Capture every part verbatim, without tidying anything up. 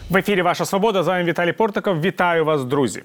В ефірі «Ваша свобода», з вами Віталій Портников. Вітаю вас, друзі.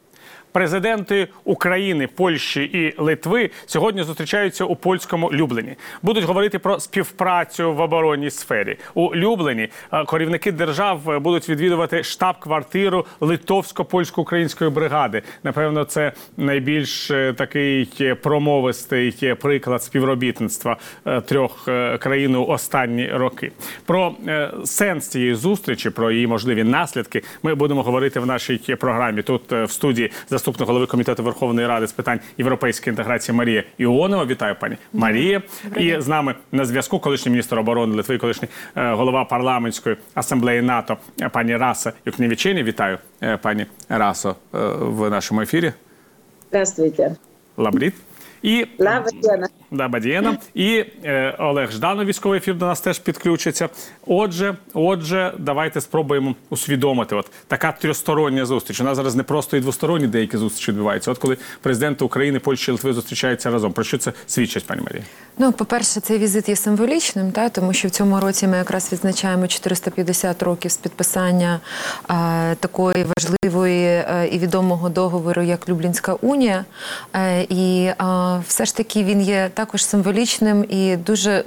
Президенти України, Польщі і Литви сьогодні зустрічаються у польському Люблені. Будуть говорити про співпрацю в оборонній сфері. У Люблені керівники держав будуть відвідувати штаб-квартиру литовсько-польсько-української бригади. Напевно, це найбільш такий промовистий приклад співробітництва трьох країн у останні роки. Про сенс цієї зустрічі, про її можливі наслідки ми будемо говорити в нашій програмі. Тут в студії заступник голови Комітету Верховної Ради з питань європейської інтеграції Марія Іонова. Вітаю, пані Марія. І з нами на зв'язку колишній міністр оборони Литви, колишній голова парламентської асамблеї НАТО пані Раса Юкневічене. Вітаю, пані Расо, в нашому ефірі. Здравствуйте. Лабріт. І Лабадіна. Лабадіна. І е, Олег Жданов, військовий ефір, до нас теж підключиться. Отже, отже, давайте спробуємо усвідомити. От така трьохстороння зустріч. У нас зараз не просто і двосторонні деякі зустрічі відбуваються. От коли президенти України, Польщі і Литви зустрічаються разом. Про що це свідчить, пані Марія? Ну, по-перше, цей візит є символічним, та, тому що в цьому році ми якраз відзначаємо чотириста п'ятдесят років з підписання е, такої важливої е, і відомого договору, як Люблінська унія. Е, і е, все ж таки він є також символічним і дуже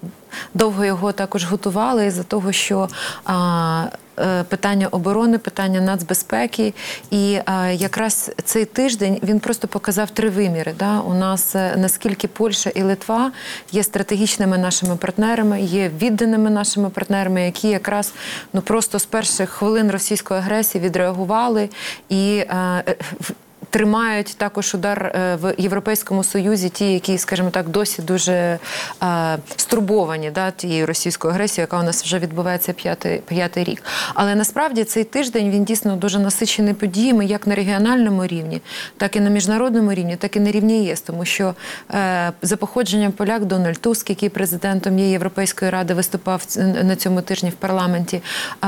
довго його також готували із-за того, що а, питання оборони, питання нацбезпеки. І а, якраз цей тиждень він просто показав три виміри. Да? У нас наскільки Польща і Литва є стратегічними нашими партнерами, є відданими нашими партнерами, які якраз ну, просто з перших хвилин російської агресії відреагували і а, тримають також удар в Європейському Союзі ті, які, скажімо так, досі дуже е, стурбовані да, тією російською агресією, яка у нас вже відбувається п'ятий, п'ятий рік. Але насправді цей тиждень, він дійсно дуже насичений подіями як на регіональному рівні, так і на міжнародному рівні, так і на рівні ЄС. Тому що е, за походженням поляк Дональд Туск, який президентом є Європейської ради, виступав на цьому тижні в парламенті,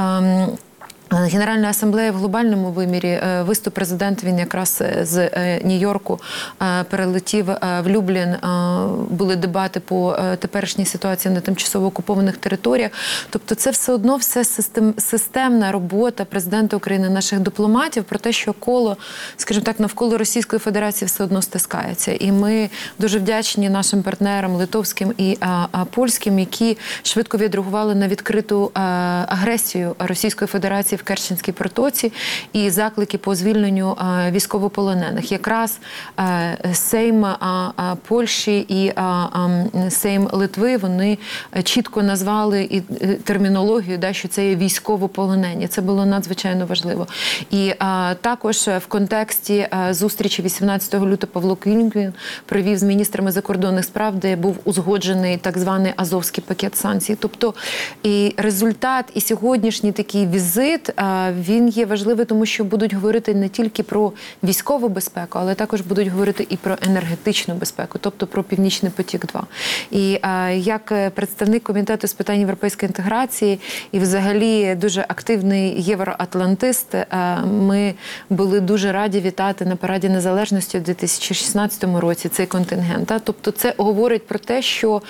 е, Генеральна асамблея в глобальному вимірі, виступ президента, він якраз з Нью-Йорку перелетів в Люблін, були дебати по теперішній ситуації на тимчасово окупованих територіях. Тобто це все одно все систем, системна робота президента України, наших дипломатів про те, що коло, скажімо так, навколо Російської Федерації все одно стискається. І ми дуже вдячні нашим партнерам литовським і а, а, польським, які швидко відреагували на відкриту а, агресію Російської Федерації в Керченській протоці і заклики по звільненню а, військовополонених. Якраз а, Сейм а, а, Польщі і а, а, Сейм Литви, вони чітко назвали і термінологію, да, що це є військовополонені. Це було надзвичайно важливо. І а, також в контексті а, зустрічі вісімнадцятого лютого Павло Клімкін провів з міністрами закордонних справ, де був узгоджений так званий Азовський пакет санкцій. Тобто і результат, і сьогоднішній такий візит, він є важливий, тому що будуть говорити не тільки про військову безпеку, але також будуть говорити і про енергетичну безпеку, тобто про Північний потік-два. І а, як представник Комітету з питань європейської інтеграції і взагалі дуже активний євроатлантист, а, ми були дуже раді вітати на Параді Незалежності у дві тисячі шістнадцятому році цей контингент. А? Тобто це говорить про те, що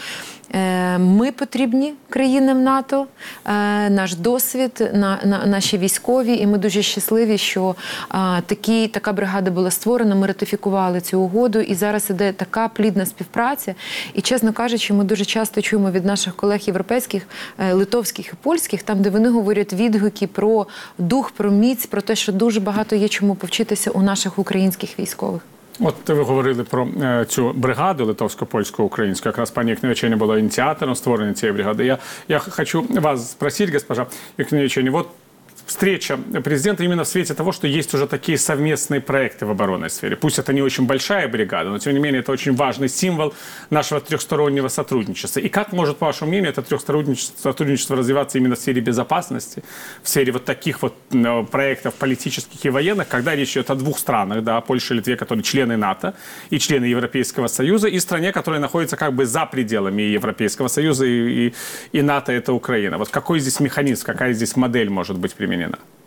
ми потрібні країнам НАТО, наш досвід, на, на, наші військові, і ми дуже щасливі, що а, такі, така бригада була створена, ми ратифікували цю угоду, і зараз іде така плідна співпраця. І, чесно кажучи, ми дуже часто чуємо від наших колег європейських, литовських і польських, там, де вони говорять відгуки про дух, про міць, про те, що дуже багато є чому повчитися у наших українських військових. От ви говорили про е, цю бригаду литовсько-польсько-українську. Якраз пані Юкневічене була ініціатором створення цієї бригади. Я, я хочу вас спросить, госпожа Юкневічене, вот встреча президента именно в свете того, что есть уже такие совместные проекты в оборонной сфере. Пусть это не очень большая бригада, но тем не менее это очень важный символ нашего трехстороннего сотрудничества. И как может, по вашему мнению, это трехсторонничество сотрудничество развиваться именно в сфере безопасности, в сфере вот таких вот ну, проектов политических и военных, когда речь идет о двух странах, да, Польше и Литве, которые члены НАТО и члены Европейского Союза, и стране, которая находится как бы за пределами Европейского Союза и, и, и НАТО, это Украина. Вот какой здесь механизм, какая здесь модель может быть применена?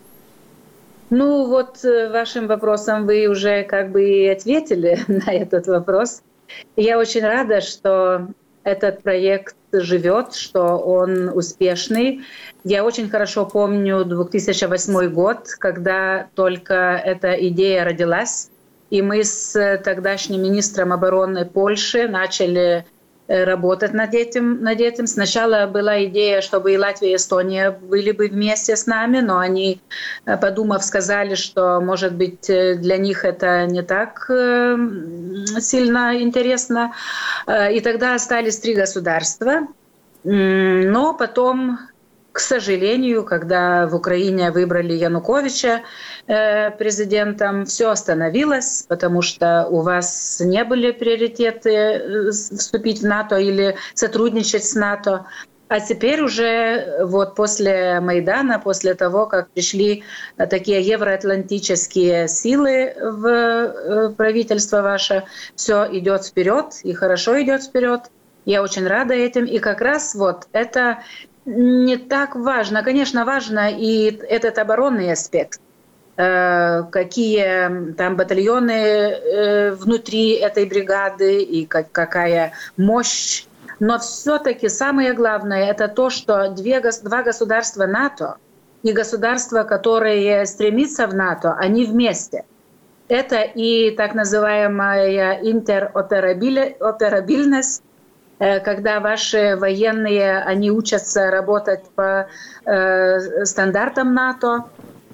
Ну вот вашим вопросом вы уже как бы и ответили на этот вопрос. Я очень рада, что этот проект живет, что он успешный. Я очень хорошо помню две тысячи восьмой год, когда только эта идея родилась, и мы с тогдашним министром обороны Польши начали работать над этим, над этим. Сначала была идея, чтобы и Латвия, и Эстония были бы вместе с нами, но они, подумав, сказали, что, может быть, для них это не так сильно интересно. И тогда остались три государства. Но потом, к сожалению, когда в Украине выбрали Януковича президентом, все остановилось, потому что у вас не были приоритеты вступить в НАТО или сотрудничать с НАТО. А теперь уже вот после Майдана, после того, как пришли такие евроатлантические силы в правительство ваше, все идет вперед и хорошо идет вперед. Я очень рада этим. И как раз вот это не так важно. Конечно, важно и этот оборонный аспект. Какие там батальоны внутри этой бригады и какая мощь. Но все-таки самое главное — это то, что две, два государства НАТО и государства, которые стремятся в НАТО, они вместе. Это и так называемая интероперабильность, когда ваши военные, они учатся работать по э, стандартам НАТО.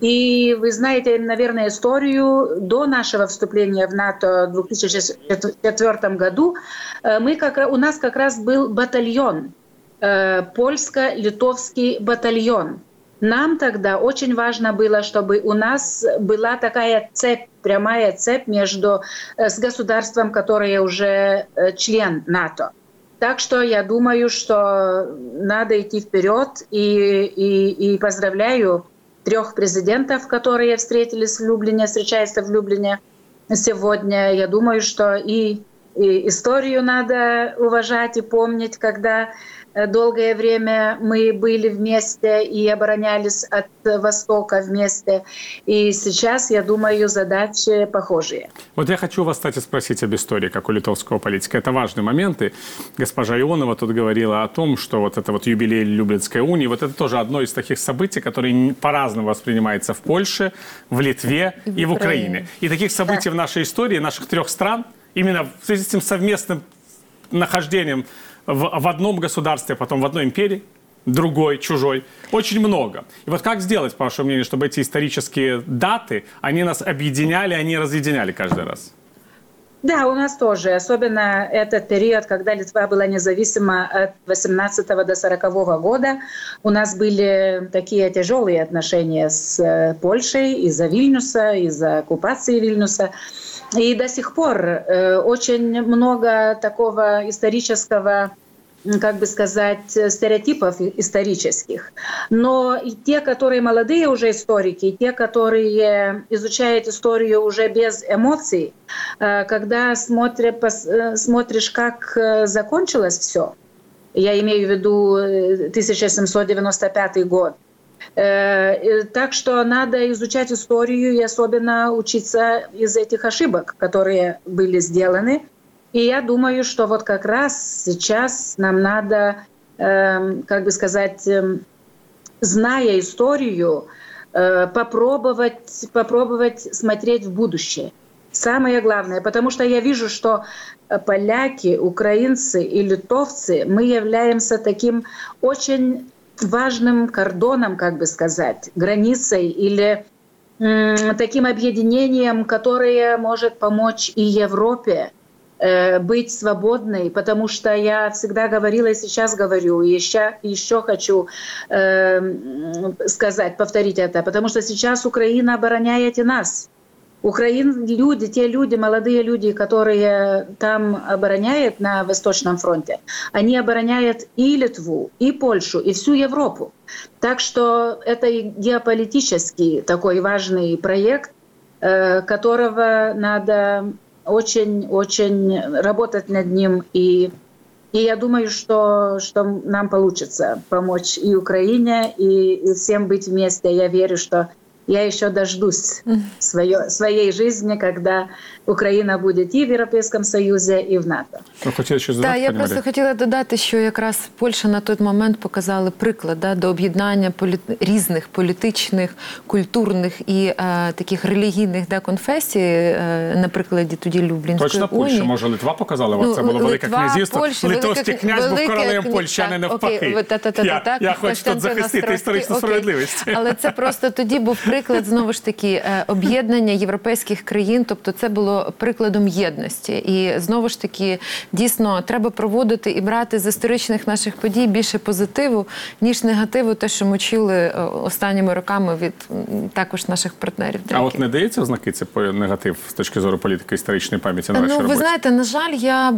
И вы знаете, наверное, историю до нашего вступления в НАТО в две тысячи четвёртом году. Мы как, у нас как раз был батальон, э, польско-литовский батальон. Нам тогда очень важно было, чтобы у нас была такая цепь, прямая цепь между, с государством, которое уже член НАТО. Так что я думаю, что надо идти вперед, и, и, и поздравляю трех президентов, которые встретились в Люблине, встречаются в Люблине сегодня. Я думаю, что и, и историю надо уважать и помнить, когда долгое время мы были вместе и оборонялись от Востока вместе. И сейчас, я думаю, задачи похожие. Вот я хочу вас, кстати, спросить об истории, как у литовского политика. Это важные моменты. Госпожа Ионова тут говорила о том, что вот это вот юбилей Люблинской унии, вот это тоже одно из таких событий, которые по-разному воспринимается в Польше, в Литве и, и в Украине. И таких событий в нашей истории, наших трех стран, именно в связи с этим совместным нахождением в, в одном государстве, потом в одной империи, другой, чужой, очень много. И вот как сделать, по вашему мнению, чтобы эти исторические даты, они нас объединяли, они разъединяли каждый раз? Да, у нас тоже. Особенно этот период, когда Литва была независима от восемнадцатого до сорокового года. У нас были такие тяжелые отношения с Польшей из-за Вильнюса, из-за оккупации Вильнюса. И до сих пор э, очень много такого исторического, как бы сказать, стереотипов исторических. Но и те, которые молодые уже историки, и те, которые изучают историю уже без эмоций, э, когда смотря, пос, э, смотришь, как э, закончилось все, я имею в виду тысяча семьсот девяносто пятый год, так что надо изучать историю и особенно учиться из этих ошибок, которые были сделаны. И я думаю, что вот как раз сейчас нам надо, как бы сказать, зная историю, попробовать, попробовать смотреть в будущее. Самое главное, потому что я вижу, что поляки, украинцы и литовцы, мы являемся таким очень важным кордоном, как бы сказать, границей или м, таким объединением, которое может помочь и Европе э, быть свободной, потому что я всегда говорила и сейчас говорю, и еще, еще хочу э, сказать, повторить это, потому что сейчас Украина обороняет и нас. Украин, люди, те люди, молодые люди, которые там обороняют на Восточном фронте, они обороняют и Литву, и Польшу, и всю Европу. Так что это и геополитический такой важный проект, которого надо очень-очень работать над ним. И, и я думаю, что, что нам получится помочь и Украине, и, и всем быть вместе. Я верю, что я еще дождусь своё, своей жизни, когда Україна буде і в Європейському Союзі, і в НАТО. Ви хотіли щось додати, Так, я пані просто Марія? хотіла додати, що якраз Польща на той момент показала приклад да, до об'єднання полі... різних політичних, культурних і е, таких релігійних да, конфесій, е, на прикладі тоді Люблінської Точно унії. Польща, може Литва показала вас? Ну, це було Велике Литва, князівство. Польща, Литовський Велике- князь був Велике королем кня- Польщі, а не так, навпаки. окей, ви- та-та-та-та, Я, так, я хочу тут Костянтин захистити Острозький, історичну окей. справедливість. Але це просто тоді був приклад, знову ж таки, е, об'єднання європейських країн, тобто це було прикладом єдності. І знову ж таки, дійсно, треба проводити і брати з історичних наших подій більше позитиву, ніж негативу, те, що ми чули е, останніми роками від м, також наших партнерів. А от не дається ознаки це по- негатив з точки зору політики історичної пам'яті на вашій Ну, ви роботі? знаєте, на жаль, я,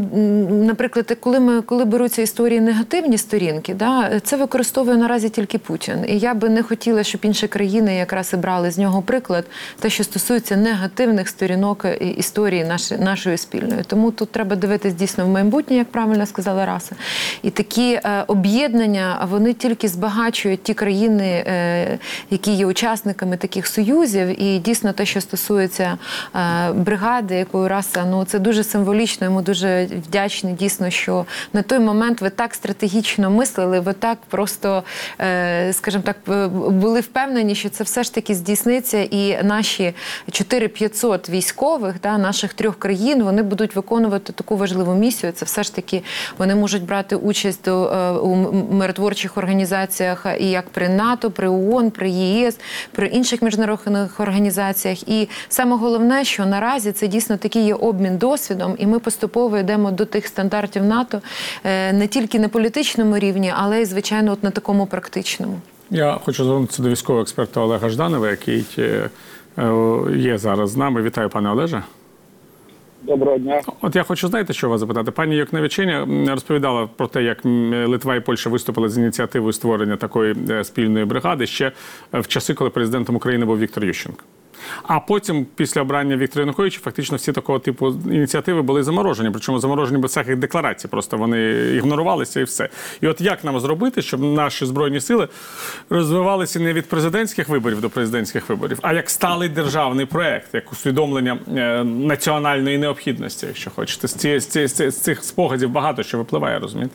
м, наприклад, коли ми коли беруться історії негативні сторінки, да, це використовує наразі тільки Путін. І я би не хотіла, щоб інші країни якраз і брали з нього приклад, те, що стосується негативних сторінок і- історії нашої, нашої спільної. Тому тут треба дивитись дійсно в майбутнє, як правильно сказала Раса. І такі е, об'єднання, вони тільки збагачують ті країни, е, які є учасниками таких союзів. І дійсно те, що стосується е, бригади, якою Раса, ну це дуже символічно, йому дуже вдячний дійсно, що на той момент ви так стратегічно мислили, ви так просто, е, скажімо так, е, були впевнені, що це все ж таки здійсниться, і наші чотири тисячі п'ятсот військових да, наших трьох країн, вони будуть виконувати таку важливу місію. Це все ж таки вони можуть брати участь до, е, у миротворчих організаціях і як при НАТО, при ООН, при ЄС, при інших міжнародних організаціях. І саме головне, що наразі це дійсно такий є обмін досвідом, і ми поступово йдемо до тих стандартів НАТО е, не тільки на політичному рівні, але й, звичайно, от на такому практичному. Я хочу звернутися до військового експерта Олега Жданова, який е, е, є зараз з нами. Вітаю, пане Олеже. Доброго дня. От я хочу, знаєте, що вас запитати. Пані Юкневичиня розповідала про те, як Литва і Польща виступили з ініціативою створення такої е, спільної бригади ще в часи, коли президентом України був Віктор Ющенко. А потім, після обрання Віктора Януковича, фактично всі такого типу ініціативи були заморожені. Причому заморожені без всяких декларацій. Просто вони ігнорувалися і все. І от як нам зробити, щоб наші Збройні сили розвивалися не від президентських виборів до президентських виборів, а як сталий державний проект, як усвідомлення е, національної необхідності, якщо хочете. З, ці, з, ці, з цих спогадів багато що випливає, розумієте?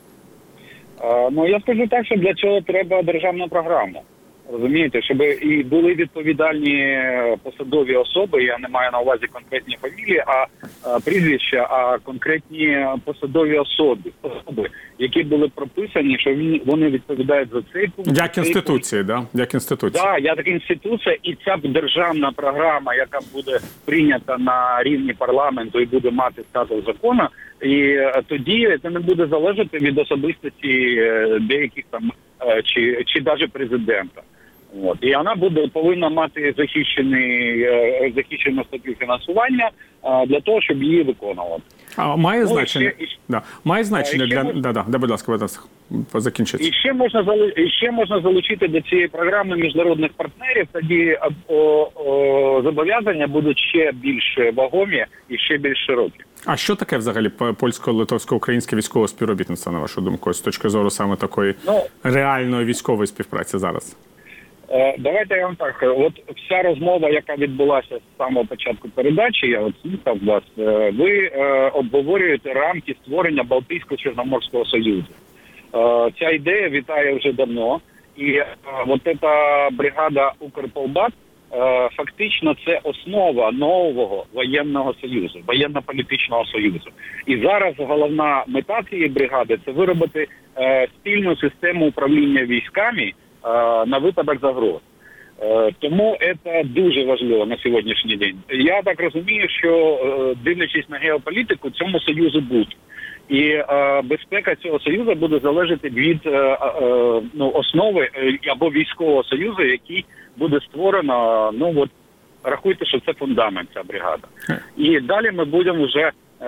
А, ну, я скажу так, що для цього треба державна програма. Розумієте, щоб і були відповідальні посадові особи, я не маю на увазі конкретні фамілії, а, а прізвища, а конкретні посадові особи, особи, які були прописані, що він, вони відповідають за цей пункт. Як інституції, да? Як інституції. Так, як інституція, і ця державна програма, яка буде прийнята на рівні парламенту і буде мати статус закону, і тоді це не буде залежати від особистості деяких там чи, чи навіть президента. От. І вона буде повинна мати захищений захищену статтю фінансування для того, щоб її виконувати. А має Ну, значення? і ще- Да. Має значення і ще для можна- да, да, да, будь ласка, будь ласка, закінчиться. І ще можна залу... і ще можна залучити до цієї програми міжнародних партнерів. Тоді о, о, зобов'язання будуть ще більш вагомі і ще більш широкі. А що таке взагалі польсько-литовсько-українське військове співробітництво, на вашу думку, з точки зору саме такої Ну, реальної військової співпраці зараз? Е, Давайте я вам так. От вся розмова, яка відбулася з самого початку передачі, я от слухав вас. е, Ви е, обговорюєте рамки створення Балтійсько-Чорноморського союзу. Е, Ця ідея вітає вже давно, і е, от ця бригада Укрполбат е, фактично це основа нового воєнного союзу, воєнно-політичного союзу. І зараз головна мета цієї бригади це виробити е, спільну систему управління військами на випадок загроз. Тому це дуже важливо на сьогоднішній день. Я так розумію, що дивлячись на геополітику, цьому союзу бути. І безпека цього союзу буде залежати від ну, основи або військового союзу, який буде створено, ну от рахуйте, що це фундамент, ця бригада. І далі ми будемо вже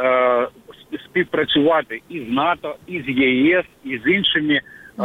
співпрацювати і з НАТО, і з ЄС, і з іншими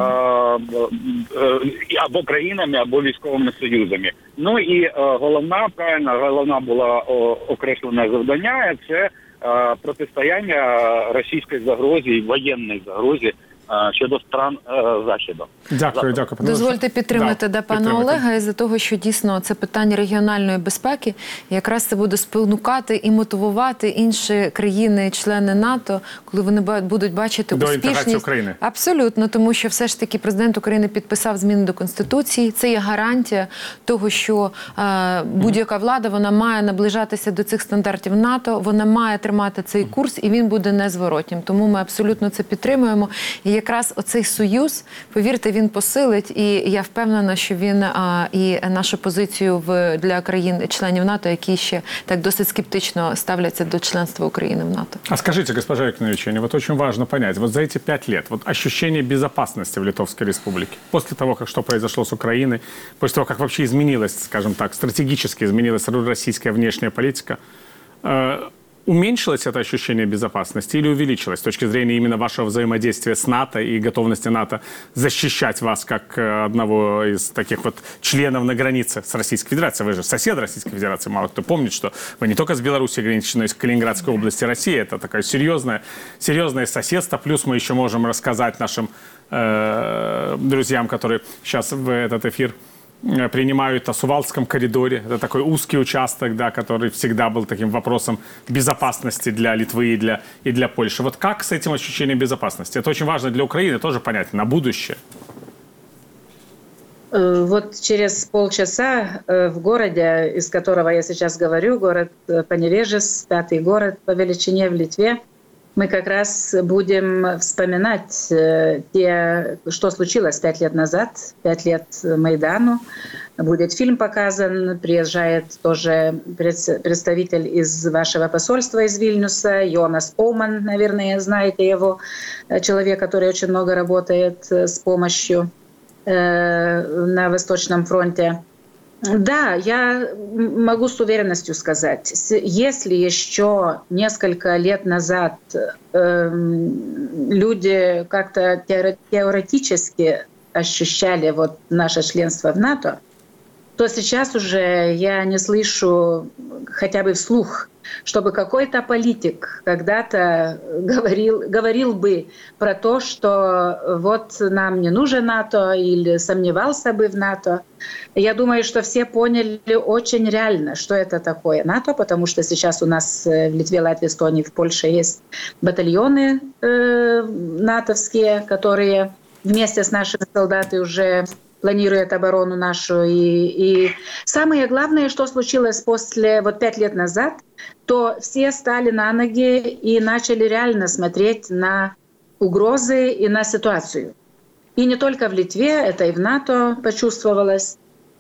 або країнами, або військовими союзами. Ну і головна, правильно, головна була окреслена завдання – це протистояння російської загрозі і воєнної загрозі щодо стран Західу. Дякую, дякую. Дозвольте підтримати да, да, пана підтримати. Олега із-за того, що дійсно це питання регіональної безпеки. І якраз це буде спонукати і мотивувати інші країни-члени НАТО, коли вони ба- будуть бачити До інтеграції успішність. України. Абсолютно, тому що все ж таки президент України підписав зміни до Конституції. Це є гарантія того, що е, будь-яка влада, вона має наближатися до цих стандартів НАТО, вона має тримати цей курс, і він буде незворотнім. Тому ми абсолютно це підтримуємо. І якраз оцей союз, повірте, він посилить, і я впевнена, що він а, і нашу позицію в, для країн-членів НАТО, які ще так досить скептично ставляться до членства України в НАТО. А скажите, госпожа Якновичене, вот очень важно понять, вот за эти пять лет, вот ощущение безопасности в Литовской Республике, после того, как что произошло с Украиной, после того, как вообще изменилась, скажем так, стратегически изменилась российская внешняя политика, э, уменьшилось это ощущение безопасности или увеличилось с точки зрения именно вашего взаимодействия с НАТО и готовности НАТО защищать вас как одного из таких вот членов на границе с Российской Федерацией? Вы же сосед Российской Федерации, мало кто помнит, что вы не только с Белоруссией граничите, но и с Калининградской области России. Это такое серьезное, серьезное соседство. Плюс мы еще можем рассказать нашим э, друзьям, которые сейчас в этот эфир принимают о Сувалдском коридоре. Это такой узкий участок, да, который всегда был таким вопросом безопасности для Литвы и для, и для Польши. Вот как с этим ощущением безопасности? Это очень важно для Украины тоже понять на будущее. Вот через полчаса в городе, из которого я сейчас говорю, город Поневежес, пятый город по величине в Литве, мы как раз будем вспоминать те, что случилось пять лет назад, пять лет Майдану. Будет фильм показан, приезжает тоже представитель из вашего посольства из Вильнюса, Йонас Оуман, наверное, знаете его, человек, который очень много работает с помощью на Восточном фронте. Да, я могу с уверенностью сказать, если еще несколько лет назад э, люди как-то теоретически ощущали вот наше членство в НАТО, то сейчас уже я не слышу хотя бы вслух, чтобы какой-то политик когда-то говорил, говорил бы про то, что вот нам не нужен НАТО или сомневался бы в НАТО. Я думаю, что все поняли очень реально, что это такое НАТО, потому что сейчас у нас в Литве, Латвии, Эстонии, в Польше есть батальоны э, натовские, которые вместе с нашими солдатами уже планирует оборону нашу. И, и самое главное, что случилось после, вот пять лет назад, то все стали на ноги и начали реально смотреть на угрозы и на ситуацию. И не только в Литве, это и в НАТО почувствовалось.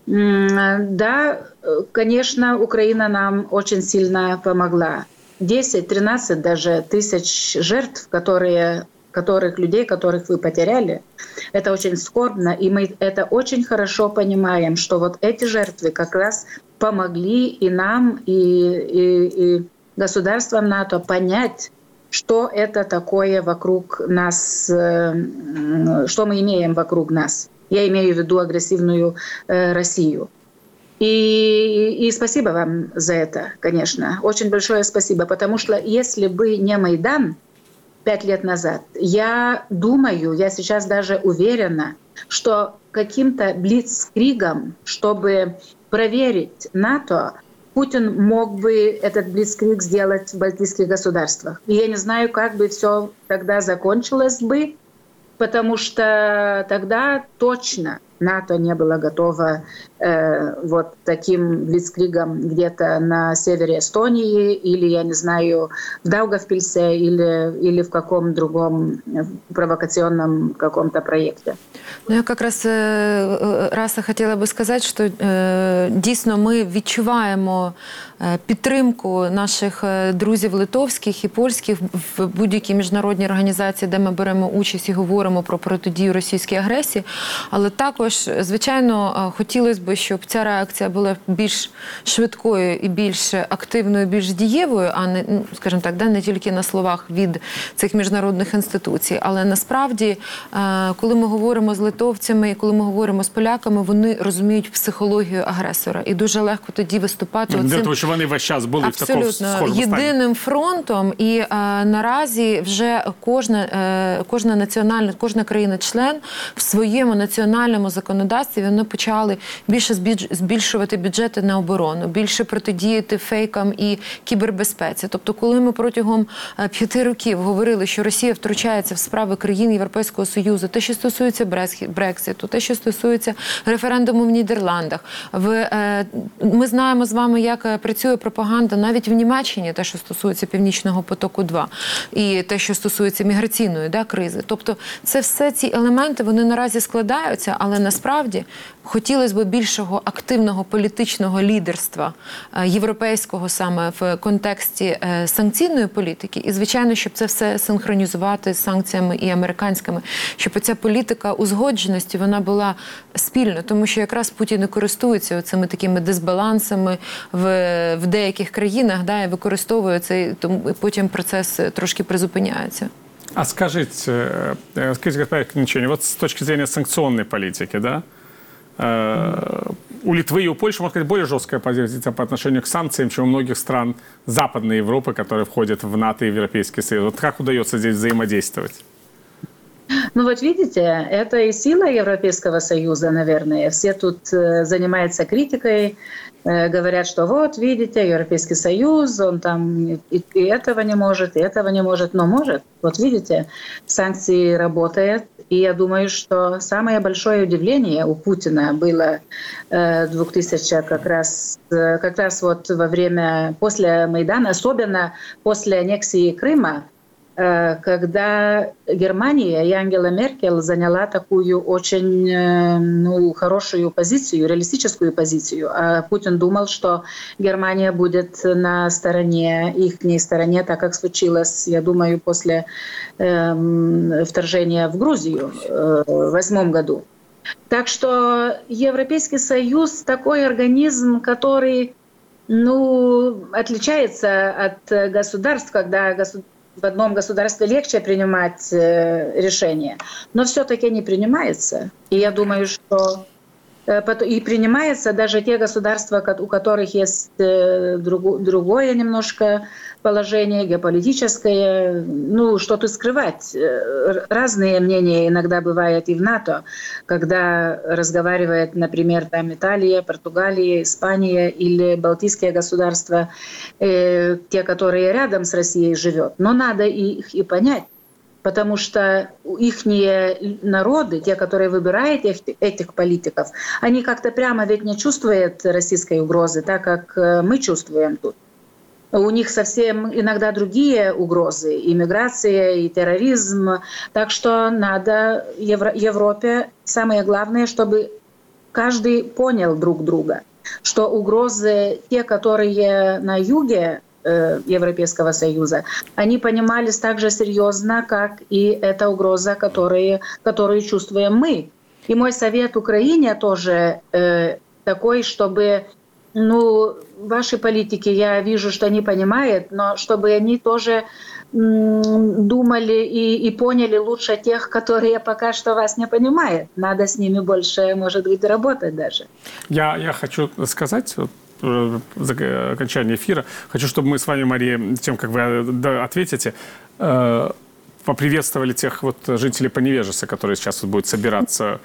Да, конечно, Украина нам очень сильно помогла. десять-тринадцать даже тысяч жертв, которые... которых людей, которых вы потеряли, это очень скорбно, и мы это очень хорошо понимаем, что вот эти жертвы как раз помогли и нам, и, и, и государствам НАТО понять, что это такое вокруг нас, что мы имеем вокруг нас. Я имею в виду агрессивную Россию. И, и спасибо вам за это, конечно, очень большое спасибо, потому что если бы не Майдан, пять лет назад. Я думаю, я сейчас даже уверена, что каким-то блицкригом, чтобы проверить НАТО, Путин мог бы этот блицкриг сделать в балтийских государствах. И я не знаю, как бы все тогда закончилось бы, потому что тогда точно НАТО не было готово э, вот таким блицкригом где-то на севере Эстонии или, я не знаю, в Даугавпилсе или, или в каком другом провокационном каком-то проекте. Ну, я якраз Раса хотіла би сказати, що е, дійсно ми відчуваємо підтримку наших друзів литовських і польських в будь-якій міжнародній організації, де ми беремо участь і говоримо про протидію російській агресії. Але також, звичайно, хотілося б, щоб ця реакція була більш швидкою і більш активною, більш дієвою, а не, скажімо так, не тільки на словах від цих міжнародних інституцій. Але насправді, коли ми говоримо з литовцями і коли ми говоримо з поляками, вони розуміють психологію агресора. І дуже легко тоді виступати Для оцим... того, щоб вони весь час були в такому абсолютно схожому стані? єдиним фронтом, і е, наразі вже кожна, е, кожна національна, кожна країна-член в своєму національному законодавстві вони почали більше збільшувати бюджети на оборону, більше протидіяти фейкам і кібербезпеці. Тобто, коли ми протягом е, п'яти років говорили, що Росія втручається в справи країн Європейського Союзу, те, що стосується Брекситу, те, що стосується референдуму в Нідерландах, в, е, ми знаємо з вами, як працює пропаганда навіть в Німеччині, те, що стосується Північного потоку-два, і те, що стосується міграційної да, кризи. Тобто це все ці елементи, вони наразі складаються, але насправді хотілося б більшого активного політичного лідерства е, європейського саме в контексті е, санкційної політики. І, звичайно, щоб це все синхронізувати з санкціями і американськими, щоб ця політика узгодженості, вона була спільна, тому що якраз Путін і користується цими такими дисбалансами в, в деяких країнах, да, і використовує це, тому потім процес трошки призупиняється. А скажите, скажите, господин Киниченко, вот с точки зрения санкционной политики, да, э, у Литвы и у Польши, можно сказать, более жесткая позиция по отношению к санкциям, чем у многих стран Западной Европы, которые входят в НАТО и в Европейский Союз. Вот как удается здесь взаимодействовать? Ну вот видите, это и сила Европейского Союза, наверное. Все тут э, занимаются критикой, э, говорят, что вот, видите, Европейский Союз, он там и, и этого не может, и этого не может, но может. Вот видите, санкции работают. И я думаю, что самое большое удивление у Путина было э, двухтысячных как раз, э, как раз вот во время, после Майдана, особенно после аннексии Крыма, когда Германия и Ангела Меркель заняла такую очень ну, хорошую позицию, реалистическую позицию. А Путин думал, что Германия будет на стороне, ихней стороне, так как случилось, я думаю, после э, вторжения в Грузию э, в восьмом году. Так что Европейский Союз такой организм, который ну, отличается от государств, когда государство в одном государстве легче принимать э, решения, но все-таки не принимается. И я думаю, что э, и принимается даже те государства, у которых есть э, друг, другое немножко положение, геополитическое. Ну, что тут скрывать? Разные мнения иногда бывают и в НАТО, когда разговаривает, например, там Италия, Португалия, Испания или Балтийские государства, э, те, которые рядом с Россией живут. Но надо их и понять, потому что их народы, те, которые выбирают этих, этих политиков, они как-то прямо ведь не чувствуют российской угрозы, так как мы чувствуем тут. У них совсем иногда другие угрозы, и миграция, и терроризм. Так что надо Евро- Европе, самое главное, чтобы каждый понял друг друга, что угрозы, те, которые на юге э, Европейского Союза, они понимались так же серьезно, как и эта угроза, которые, которую чувствуем мы. И мой совет Украине тоже э, такой, чтобы... Ну, ваши политики, я вижу, что они понимают, но чтобы они тоже м, думали и, и поняли лучше тех, которые пока что вас не понимают. Надо с ними больше, может быть, работать даже. Я, я хочу сказать, вот, за окончание эфира, хочу, чтобы мы с вами, Мария, тем, как вы ответите, э, поприветствовали тех вот жителей Поневежеса, которые сейчас вот будут собираться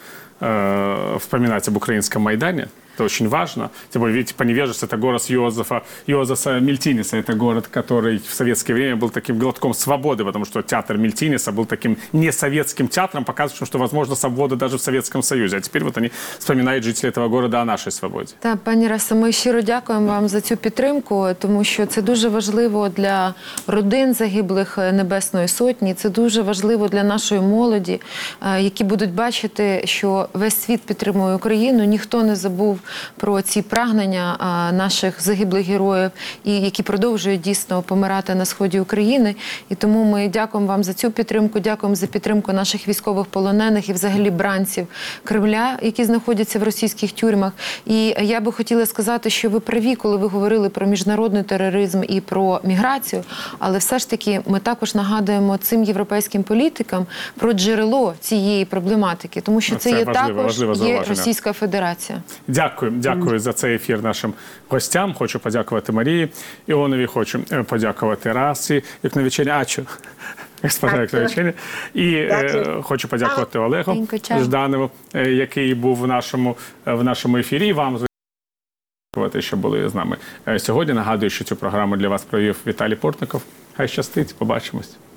э, вспоминать об украинском Майдане. Это очень важно. Тем более, видите, Поневежес – это город Йозефа, Йозефа Мильтинеса. Это город, который в советское время был таким глотком свободы, потому что театр Мильтинеса был таким несоветским театром, показывающим, что возможна свобода даже в Советском Союзе. А теперь вот они вспоминают, жители этого города, о нашей свободі. Так, пані Расе, ми щиро дякуємо вам за цю підтримку, тому що це дуже важливо для родин загиблих Небесної Сотні, це дуже важливо для нашої молоді, які будуть бачити, що весь світ підтримує Україну, ніхто не забув про ці прагнення наших загиблих героїв, і які продовжують дійсно помирати на сході України. І тому ми дякуємо вам за цю підтримку, дякуємо за підтримку наших військових полонених і взагалі бранців Кремля, які знаходяться в російських тюрмах. І я би хотіла сказати, що ви праві, коли ви говорили про міжнародний тероризм і про міграцію, але все ж таки ми також нагадуємо цим європейським політикам про джерело цієї проблематики, тому що це, це є важливо, також важливо є Російська Федерація. Дякую. Дякую, дякую за цей ефір нашим гостям. Хочу подякувати Марії Іоновій, хочу е, подякувати Расі Юкневиченячу. Госпожа Юкневиченя. І е, хочу подякувати Олегу Дякую, чао. Жданову, е, який був в нашому, е, в нашому ефірі. І вам, звичайно, що були з нами е, сьогодні. Нагадую, що цю програму для вас провів Віталій Портников. Хай щастить, побачимось.